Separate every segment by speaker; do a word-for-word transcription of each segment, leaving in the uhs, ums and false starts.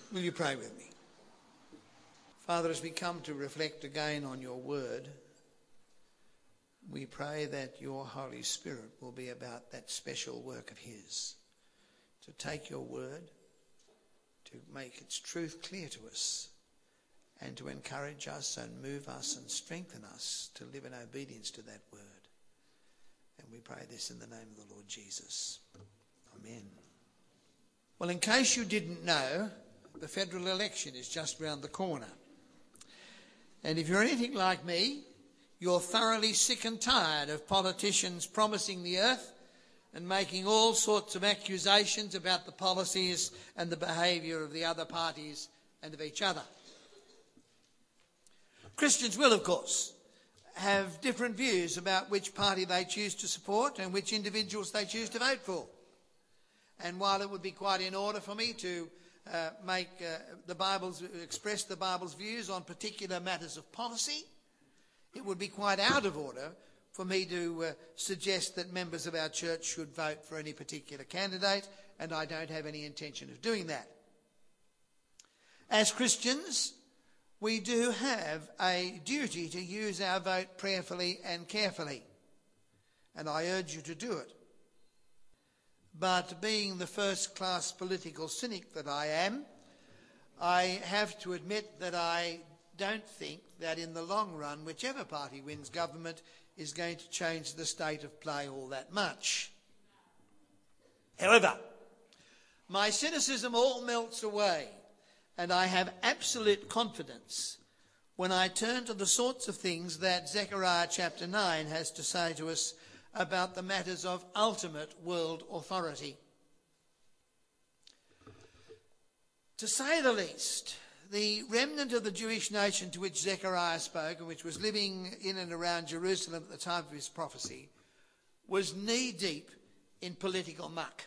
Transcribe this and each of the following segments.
Speaker 1: Will you pray with me? Father, as we come to reflect again on your word, we pray that your Holy Spirit will be about that special work of his, to take your word, to make its truth clear to us, and to encourage us and move us and strengthen us to live in obedience to that word. And we pray this in the name of the Lord Jesus. Amen. Well, in case you didn't know, the federal election is just round the corner. And if you're anything like me, you're thoroughly sick and tired of politicians promising the earth and making all sorts of accusations about the policies and the behaviour of the other parties and of each other. Christians will, of course, have different views about which party they choose to support and which individuals they choose to vote for. And while it would be quite in order for me to uh, make uh, the Bible's, express the Bible's views on particular matters of policy, it would be quite out of order for me to uh, suggest that members of our church should vote for any particular candidate, and I don't have any intention of doing that. As Christians, we do have a duty to use our vote prayerfully and carefully, and I urge you to do it. But being the first-class political cynic that I am, I have to admit that I don't think that in the long run, whichever party wins government is going to change the state of play all that much. However, my cynicism all melts away, and I have absolute confidence when I turn to the sorts of things that Zechariah chapter nine has to say to us about the matters of ultimate world authority. To say the least, the remnant of the Jewish nation to which Zechariah spoke, and which was living in and around Jerusalem at the time of his prophecy, was knee-deep in political muck.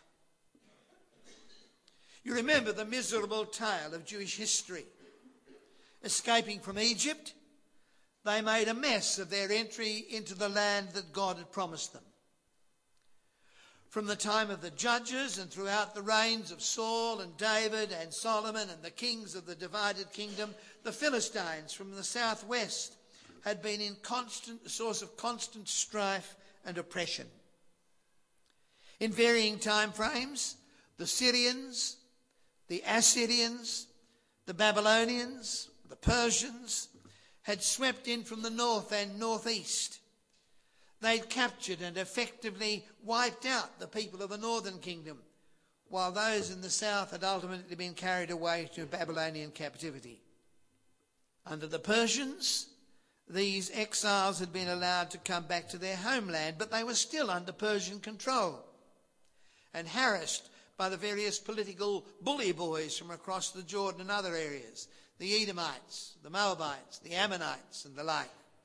Speaker 1: You remember the miserable tale of Jewish history. Escaping from Egypt, they made a mess of their entry into the land that God had promised them. From the time of the judges and throughout the reigns of Saul and David and Solomon and the kings of the divided kingdom, the Philistines from the southwest had been in constant, a source of constant strife and oppression. In varying time frames, the Syrians, the Assyrians, the Babylonians, the Persians had swept in from the north and northeast. They'd captured and effectively wiped out the people of the northern kingdom, while those in the south had ultimately been carried away to Babylonian captivity. Under the Persians, these exiles had been allowed to come back to their homeland, but they were still under Persian control and harassed by the various political bully boys from across the Jordan and other areas, the Edomites, the Moabites, the Ammonites and the like.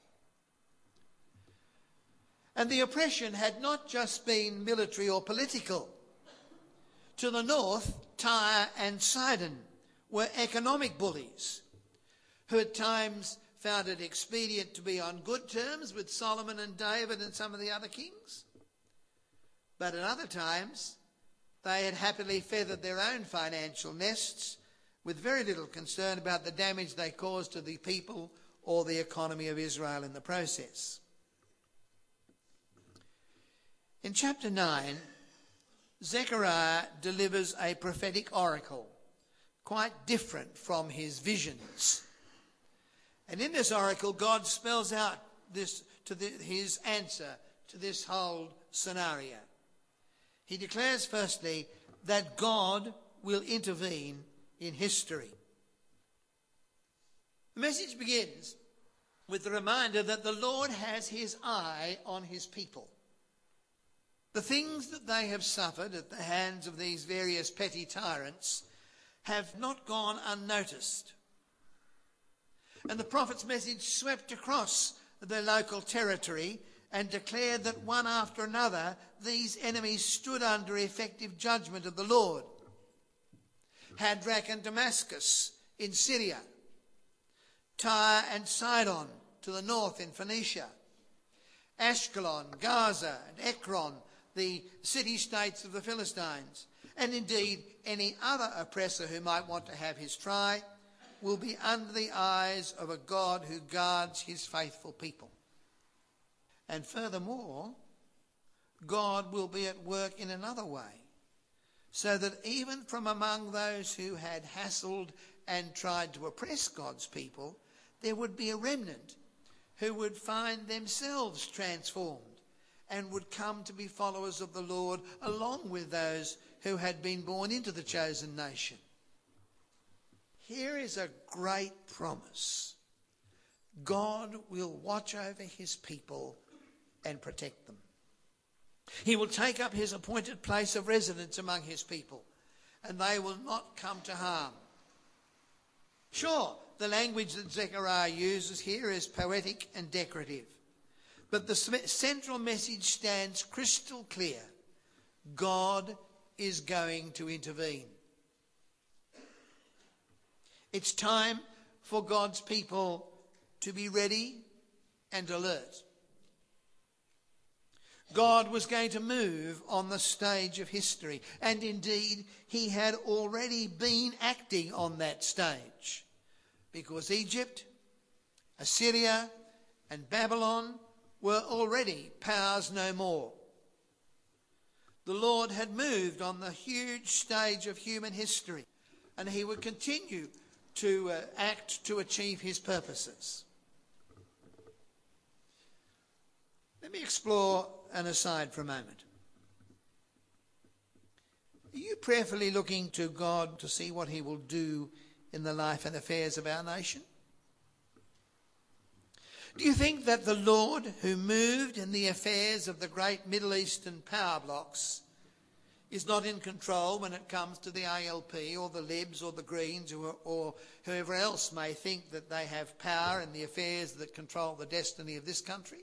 Speaker 1: And the oppression had not just been military or political. To the north, Tyre and Sidon were economic bullies who at times found it expedient to be on good terms with Solomon and David and some of the other kings. But at other times, they had happily feathered their own financial nests with very little concern about the damage they caused to the people or the economy of Israel in the process. In chapter nine, Zechariah delivers a prophetic oracle, quite different from his visions. And in this oracle, God spells out this to the, his answer to this whole scenario. He declares, firstly, that God will intervene in history. The message begins with the reminder that the Lord has his eye on his people. The things that they have suffered at the hands of these various petty tyrants have not gone unnoticed. And the prophet's message swept across their local territory and declared that one after another these enemies stood under effective judgment of the Lord. Hadrach and Damascus in Syria, Tyre and Sidon to the north in Phoenicia, Ashkelon, Gaza and Ekron, the city-states of the Philistines, and indeed any other oppressor who might want to have his try, will be under the eyes of a God who guards his faithful people. And furthermore, God will be at work in another way, so that even from among those who had hassled and tried to oppress God's people, there would be a remnant who would find themselves transformed and would come to be followers of the Lord along with those who had been born into the chosen nation. Here is a great promise. God will watch over his people and protect them. He will take up his appointed place of residence among his people, and they will not come to harm. Sure, the language that Zechariah uses here is poetic and decorative, but the central message stands crystal clear. God is going to intervene. It's time for God's people to be ready and alert. God was going to move on the stage of history, and indeed he had already been acting on that stage, because Egypt, Assyria and Babylon were already powers no more. The Lord had moved on the huge stage of human history, and he would continue to uh, act to achieve his purposes. Let me explore an aside for a moment. Are you prayerfully looking to God to see what he will do in the life and affairs of our nation? Do you think that the Lord, who moved in the affairs of the great Middle Eastern power blocks, is not in control when it comes to the A L P or the Libs or the Greens or, or whoever else may think that they have power in the affairs that control the destiny of this country?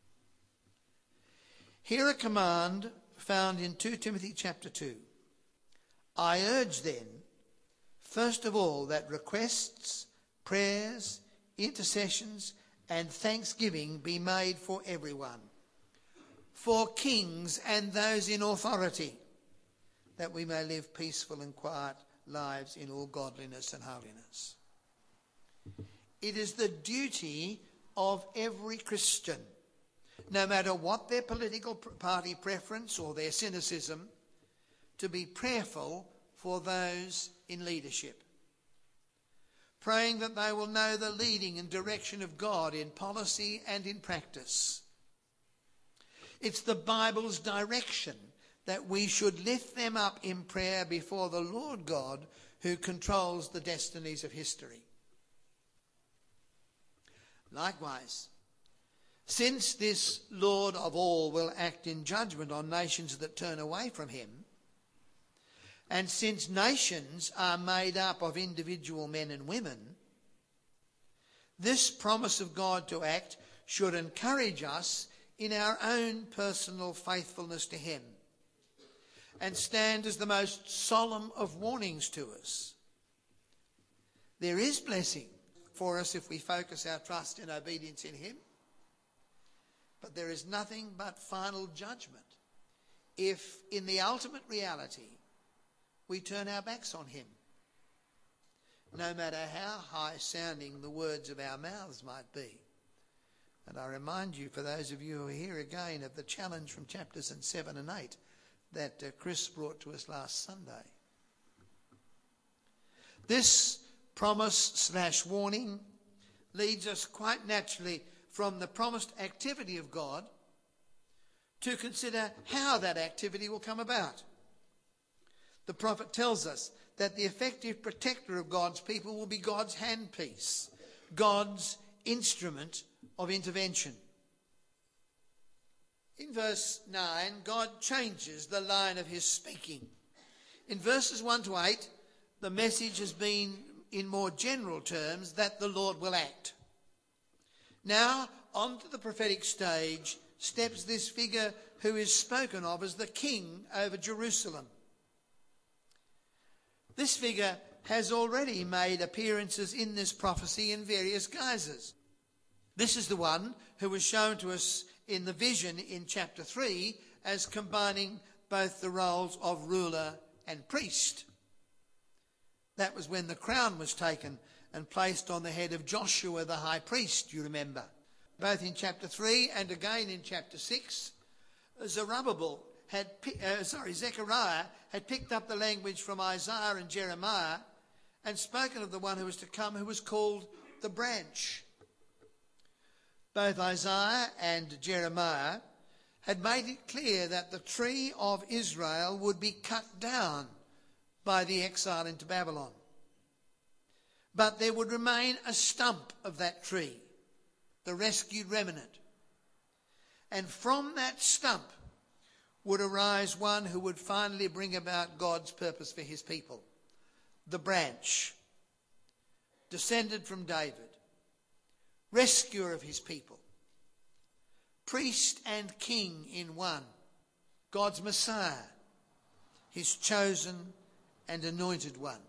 Speaker 1: Hear a command found in Second Timothy chapter two. I urge then, first of all, that requests, prayers, intercessions, and thanksgiving be made for everyone, for kings and those in authority, that we may live peaceful and quiet lives in all godliness and holiness. It is the duty of every Christian, no matter what their political party preference or their cynicism, to be prayerful for those in leadership, praying that they will know the leading and direction of God in policy and in practice. It's the Bible's direction that we should lift them up in prayer before the Lord God, who controls the destinies of history. Likewise, since this Lord of all will act in judgment on nations that turn away from him, and since nations are made up of individual men and women, this promise of God to act should encourage us in our own personal faithfulness to him, and stand as the most solemn of warnings to us. There is blessing for us if we focus our trust and obedience in him, but there is nothing but final judgment if, in the ultimate reality, we turn our backs on him, no matter how high-sounding the words of our mouths might be. And I remind you, for those of you who are here again, of the challenge from chapters seven and eight that uh, Chris brought to us last Sunday. This promise slash warning leads us quite naturally from the promised activity of God to consider how that activity will come about. The prophet tells us that the effective protector of God's people will be God's handpiece, God's instrument of intervention. In verse nine, God changes the line of his speaking. In verses one to eight, the message has been, in more general terms, that the Lord will act. Now, onto the prophetic stage steps this figure who is spoken of as the king over Jerusalem. This figure has already made appearances in this prophecy in various guises. This is the one who was shown to us in the vision in chapter three as combining both the roles of ruler and priest. That was when the crown was taken and placed on the head of Joshua the high priest, you remember. Both in chapter three and again in chapter six, Zerubbabel had, uh, sorry, Zechariah had picked up the language from Isaiah and Jeremiah and spoken of the one who was to come, who was called the branch. Both Isaiah and Jeremiah had made it clear that the tree of Israel would be cut down by the exile into Babylon. But there would remain a stump of that tree, the rescued remnant. And from that stump would arise one who would finally bring about God's purpose for his people. The branch, descended from David, rescuer of his people, priest and king in one, God's Messiah, his chosen and anointed one.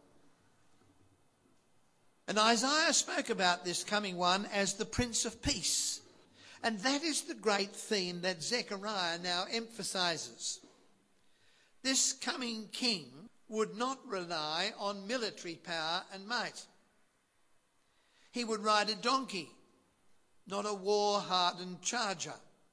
Speaker 1: And Isaiah spoke about this coming one as the Prince of Peace. And that is the great theme that Zechariah now emphasizes. This coming king would not rely on military power and might. He would ride a donkey, not a war-hardened charger.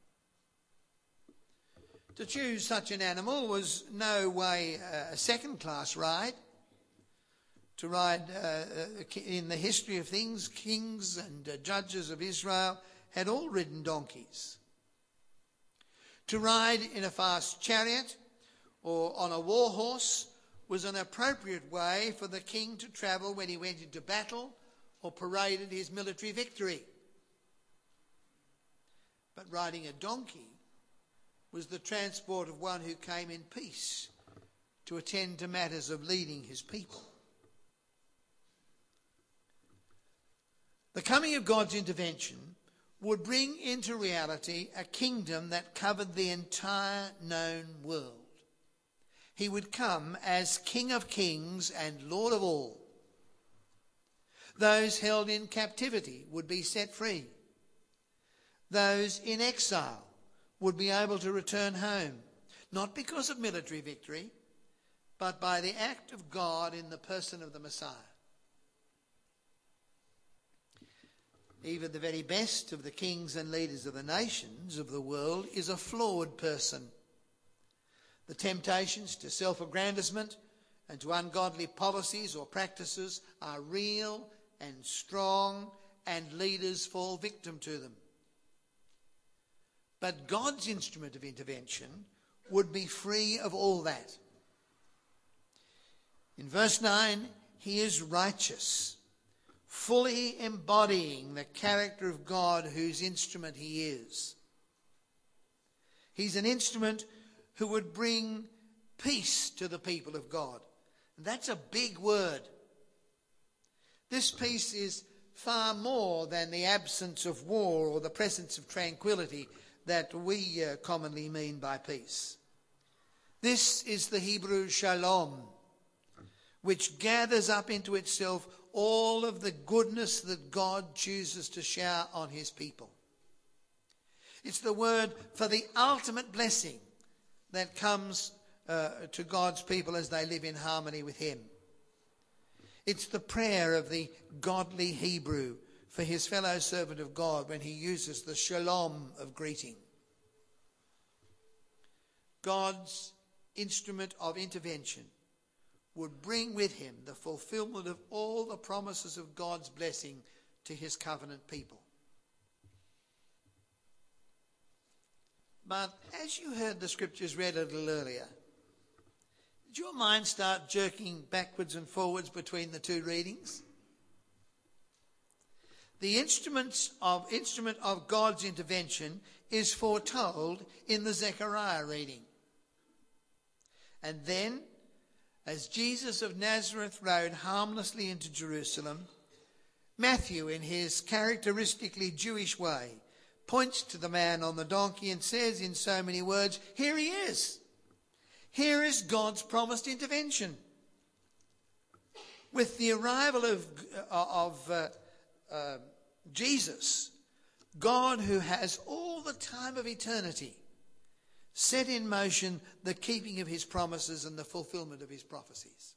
Speaker 1: To choose such an animal was no way a second-class ride. To ride uh, in the history of things, kings and uh, judges of Israel had all ridden donkeys. To ride in a fast chariot or on a war horse was an appropriate way for the king to travel when he went into battle or paraded his military victory. But riding a donkey was the transport of one who came in peace to attend to matters of leading his people. The coming of God's intervention would bring into reality a kingdom that covered the entire known world. He would come as King of Kings and Lord of all. Those held in captivity would be set free. Those in exile would be able to return home, not because of military victory, but by the act of God in the person of the Messiah. Even the very best of the kings and leaders of the nations of the world is a flawed person. The temptations to self-aggrandizement and to ungodly policies or practices are real and strong, and leaders fall victim to them. But God's instrument of intervention would be free of all that. In verse nine, he is righteous, fully embodying the character of God whose instrument he is. He's an instrument who would bring peace to the people of God. And that's a big word. This peace is far more than the absence of war or the presence of tranquility that we uh, commonly mean by peace. This is the Hebrew shalom, which gathers up into itself all of the goodness that God chooses to shower on his people. It's the word for the ultimate blessing that comes uh, to God's people as they live in harmony with him. It's the prayer of the godly Hebrew for his fellow servant of God when he uses the shalom of greeting. God's instrument of intervention would bring with him the fulfillment of all the promises of God's blessing to his covenant people. But as you heard the scriptures read a little earlier, did your mind start jerking backwards and forwards between the two readings? The instruments of, instrument of God's intervention is foretold in the Zechariah reading. And then, as Jesus of Nazareth rode harmlessly into Jerusalem, Matthew, in his characteristically Jewish way, points to the man on the donkey and says in so many words, here he is. Here is God's promised intervention. With the arrival of, of uh, uh, Jesus, God, who has all the time of eternity set in motion the keeping of his promises and the fulfilment of his prophecies.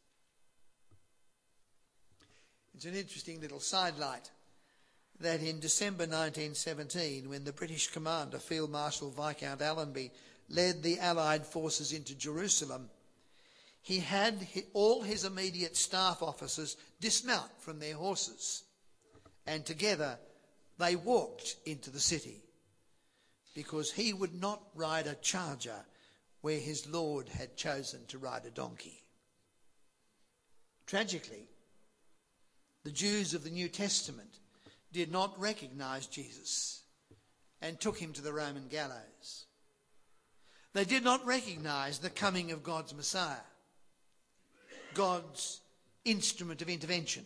Speaker 1: It's an interesting little sidelight that in December nineteen seventeen, when the British commander, Field Marshal Viscount Allenby, led the Allied forces into Jerusalem, he had all his immediate staff officers dismount from their horses, and together they walked into the city, because he would not ride a charger where his Lord had chosen to ride a donkey. Tragically, the Jews of the New Testament did not recognise Jesus and took him to the Roman gallows. They did not recognise the coming of God's Messiah, God's instrument of intervention.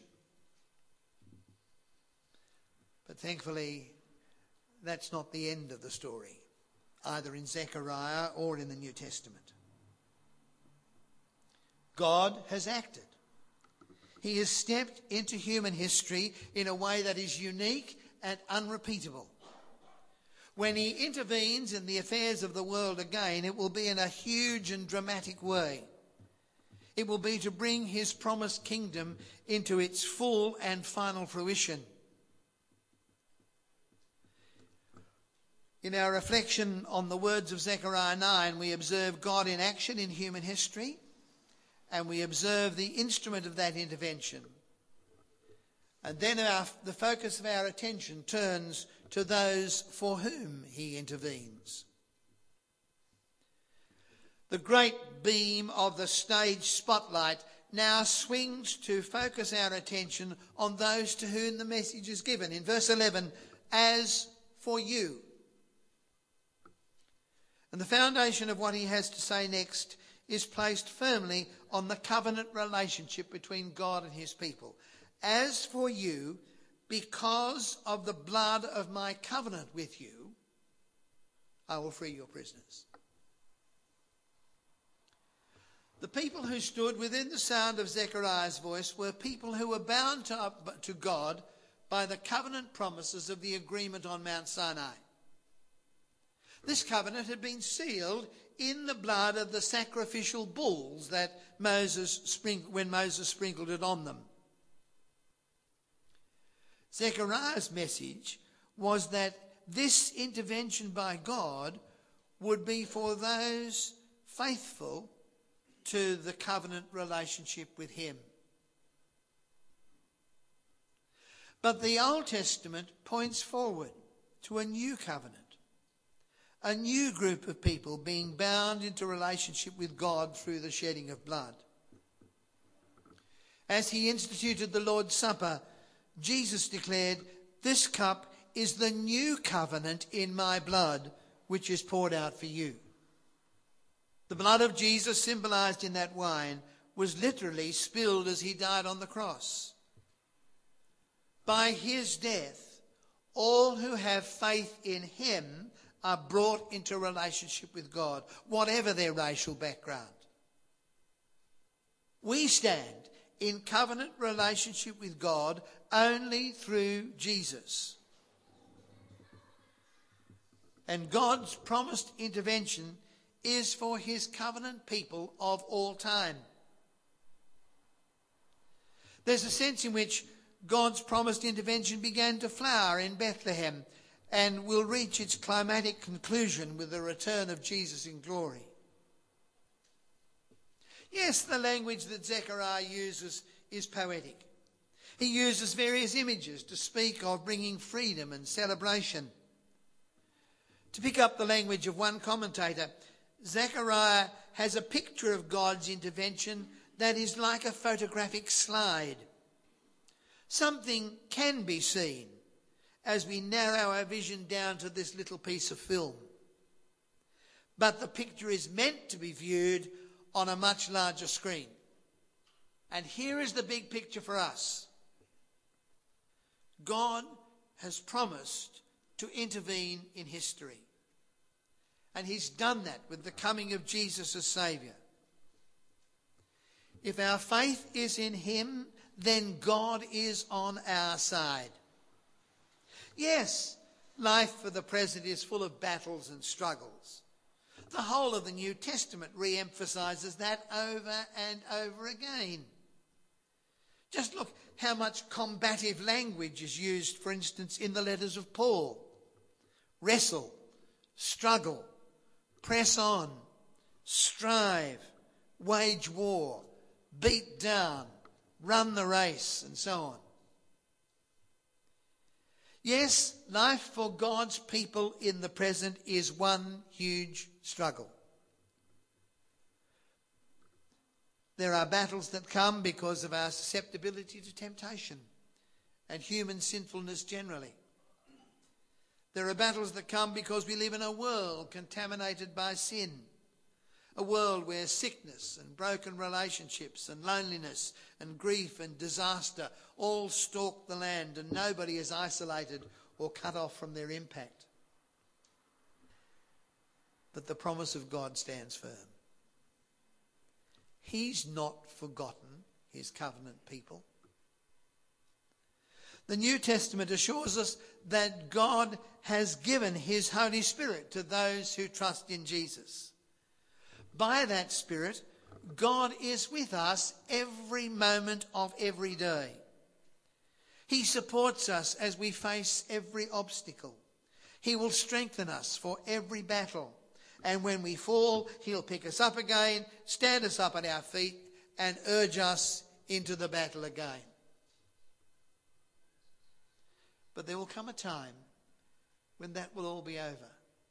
Speaker 1: But thankfully, that's not the end of the story, either in Zechariah or in the New Testament. God has acted. He has stepped into human history in a way that is unique and unrepeatable. When he intervenes in the affairs of the world again, it will be in a huge and dramatic way. It will be to bring his promised kingdom into its full and final fruition. In our reflection on the words of Zechariah nine, we observe God in action in human history, and we observe the instrument of that intervention. And then our, the focus of our attention turns to those for whom he intervenes. The great beam of the stage spotlight now swings to focus our attention on those to whom the message is given. In verse eleven, as for you. And the foundation of what he has to say next is placed firmly on the covenant relationship between God and his people. As for you, because of the blood of my covenant with you, I will free your prisoners. The people who stood within the sound of Zechariah's voice were people who were bound to, to God by the covenant promises of the agreement on Mount Sinai. This covenant had been sealed in the blood of the sacrificial bulls that Moses sprinkled, when Moses sprinkled it on them. Zechariah's message was that this intervention by God would be for those faithful to the covenant relationship with him. But the Old Testament points forward to a new covenant. A new group of people being bound into relationship with God through the shedding of blood. As he instituted the Lord's Supper, Jesus declared, "This cup is the new covenant in my blood, which is poured out for you." The blood of Jesus, symbolised in that wine, was literally spilled as he died on the cross. By his death, all who have faith in him are brought into relationship with God, whatever their racial background. We stand in covenant relationship with God only through Jesus. And God's promised intervention is for his covenant people of all time. There's a sense in which God's promised intervention began to flower in Bethlehem and will reach its climatic conclusion with the return of Jesus in glory. Yes, the language that Zechariah uses is poetic. He uses various images to speak of bringing freedom and celebration. To pick up the language of one commentator, Zechariah has a picture of God's intervention that is like a photographic slide. Something can be seen as we narrow our vision down to this little piece of film. But the picture is meant to be viewed on a much larger screen. And here is the big picture for us. God has promised to intervene in history. And he's done that with the coming of Jesus as Saviour. If our faith is in him, then God is on our side. Yes, life for the present is full of battles and struggles. The whole of the New Testament re-emphasises that over and over again. Just look how much combative language is used, for instance, in the letters of Paul. Wrestle, struggle, press on, strive, wage war, beat down, run the race, and so on. Yes, life for God's people in the present is one huge struggle. There are battles that come because of our susceptibility to temptation and human sinfulness generally. There are battles that come because we live in a world contaminated by sin, a world where sickness and broken relationships and loneliness and grief and disaster all stalk the land, and nobody is isolated or cut off from their impact. But the promise of God stands firm. He's not forgotten his covenant people. The New Testament assures us that God has given his Holy Spirit to those who trust in Jesus. By that Spirit, God is with us every moment of every day. He supports us as we face every obstacle. He will strengthen us for every battle. And when we fall, he'll pick us up again, stand us up on our feet, and urge us into the battle again. But there will come a time when that will all be over.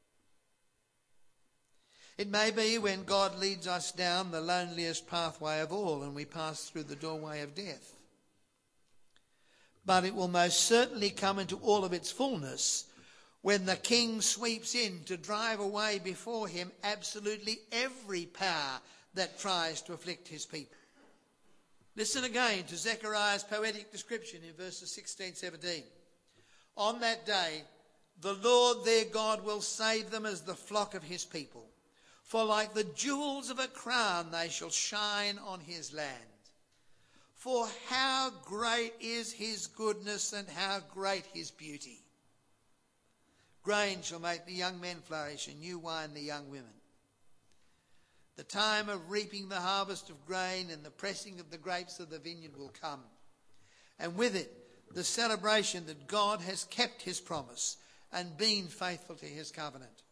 Speaker 1: It may be when God leads us down the loneliest pathway of all and we pass through the doorway of death. But it will most certainly come into all of its fullness when the King sweeps in to drive away before him absolutely every power that tries to afflict his people. Listen again to Zechariah's poetic description in verses sixteen, seventeen. On that day, the Lord their God will save them as the flock of his people. For like the jewels of a crown they shall shine on his land. For how great is his goodness and how great his beauty. Grain shall make the young men flourish and new wine the young women. The time of reaping the harvest of grain and the pressing of the grapes of the vineyard will come. And with it, the celebration that God has kept his promise and been faithful to his covenant.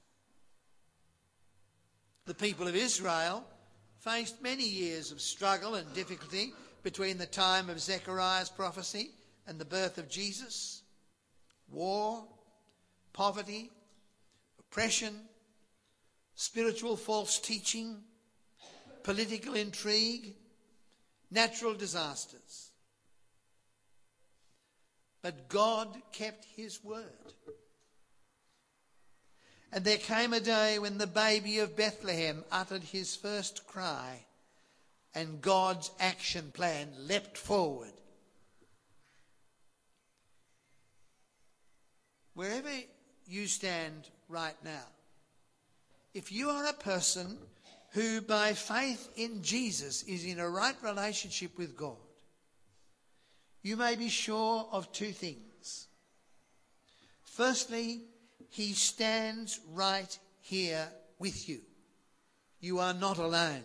Speaker 1: The people of Israel faced many years of struggle and difficulty between the time of Zechariah's prophecy and the birth of Jesus. War, poverty, oppression, spiritual false teaching, political intrigue, natural disasters. But God kept his word. And there came a day when the baby of Bethlehem uttered his first cry, and God's action plan leapt forward. Wherever you stand right now, if you are a person who by faith in Jesus is in a right relationship with God, you may be sure of two things. Firstly, he stands right here with you. You are not alone.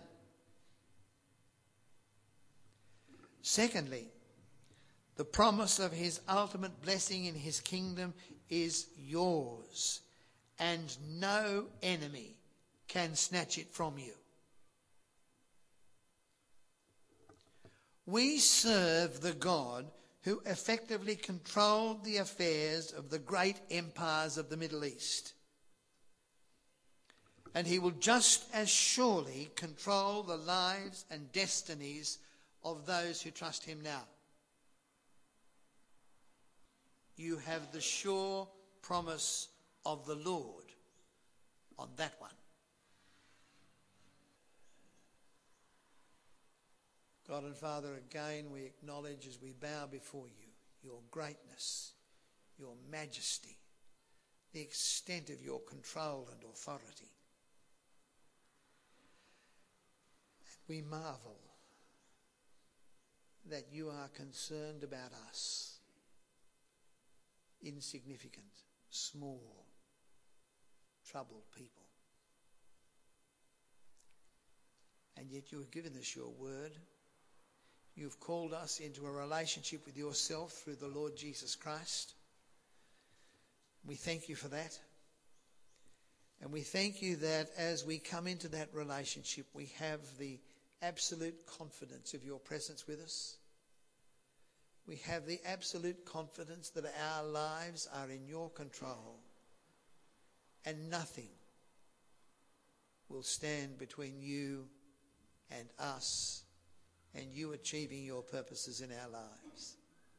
Speaker 1: Secondly, the promise of his ultimate blessing in his kingdom is yours, and no enemy can snatch it from you. We serve the God who effectively controlled the affairs of the great empires of the Middle East. And he will just as surely control the lives and destinies of those who trust him now. You have the sure promise of the Lord on that one. God and Father, again we acknowledge as we bow before you your greatness, your majesty, the extent of your control and authority. And we marvel that you are concerned about us, insignificant, small, troubled people. And yet you have given us your word. You've called us into a relationship with yourself through the Lord Jesus Christ. We thank you for that. And we thank you that as we come into that relationship, we have the absolute confidence of your presence with us. We have the absolute confidence that our lives are in your control and nothing will stand between you and us and you achieving your purposes in our lives.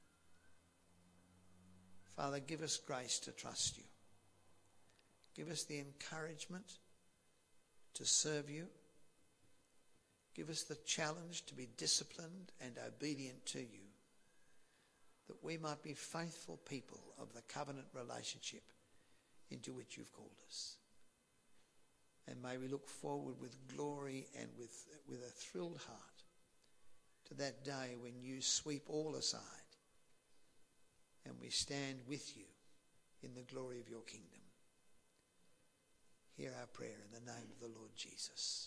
Speaker 1: Father, give us grace to trust you. Give us the encouragement to serve you. Give us the challenge to be disciplined and obedient to you, that we might be faithful people of the covenant relationship into which you've called us. And may we look forward with glory and with, with a thrilled heart to that day when you sweep all aside and we stand with you in the glory of your kingdom. Hear our prayer in the name of the Lord Jesus.